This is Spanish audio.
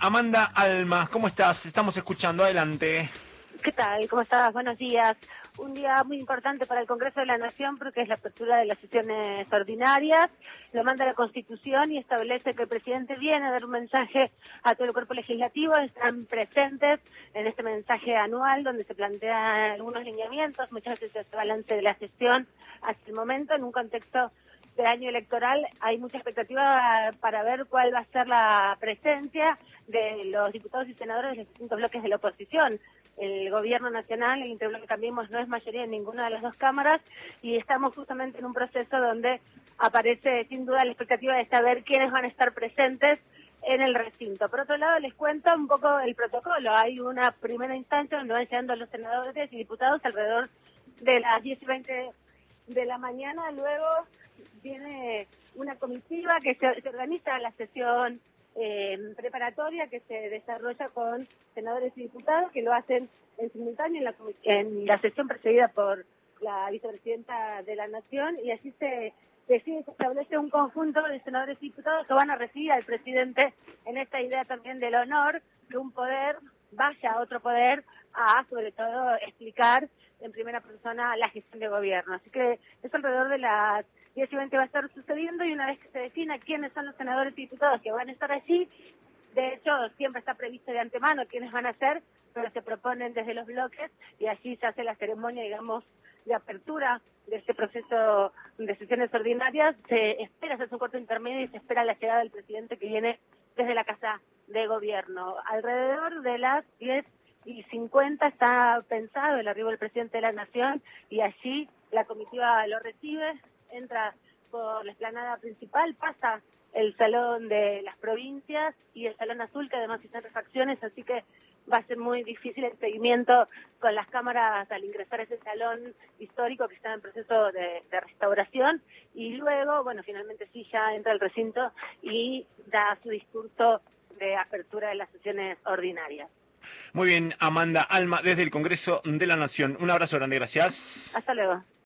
Amanda Alma, ¿cómo estás? Estamos escuchando, adelante. ¿Qué tal? ¿Cómo estás? Buenos días. Un día muy importante para el Congreso de la Nación porque es la apertura de las sesiones ordinarias. Lo manda la Constitución y establece que el presidente viene a dar un mensaje a todo el cuerpo legislativo. Están presentes en este mensaje anual donde se plantean algunos lineamientos, muchas veces se hace balance de la sesión hasta el momento en un contexto de año electoral. Hay mucha expectativa para ver cuál va a ser la presencia de los diputados y senadores de los distintos bloques de la oposición. El gobierno nacional, el Interbloque Cambiemos, no es mayoría en ninguna de las dos cámaras y estamos justamente en un proceso donde aparece sin duda la expectativa de saber quiénes van a estar presentes en el recinto. Por otro lado, les cuento un poco el protocolo. Hay una primera instancia donde van llegando los senadores y diputados alrededor de las 10:20 de la mañana. Luego viene una comitiva que se organiza la sesión preparatoria que se desarrolla con senadores y diputados que lo hacen en simultáneo en la sesión precedida por la vicepresidenta de la Nación, y así se establece un conjunto de senadores y diputados que van a recibir al presidente en esta idea también del honor, que un poder vaya a otro poder a, sobre todo, explicar en primera persona la gestión de gobierno. Así que eso alrededor de las 10:20 va a estar sucediendo, y una vez que se defina quiénes son los senadores y diputados que van a estar allí, de hecho siempre está previsto de antemano quiénes van a ser, pero se proponen desde los bloques y allí se hace la ceremonia, digamos, de apertura de este proceso de sesiones ordinarias. Se espera, se hace un corto intermedio y se espera la llegada del presidente que viene desde la Casa de Gobierno. Alrededor de las 10:50 está pensado el arribo del presidente de la Nación y allí la comitiva lo recibe, entra por la explanada principal, pasa el salón de las provincias y el salón azul, que además están refacciones, así que va a ser muy difícil el seguimiento con las cámaras al ingresar a ese salón histórico que está en proceso de restauración, y luego, bueno, finalmente sí ya entra al recinto y da su discurso de apertura de las sesiones ordinarias. Muy bien, Amanda Alma, desde el Congreso de la Nación. Un abrazo grande, gracias. Hasta luego.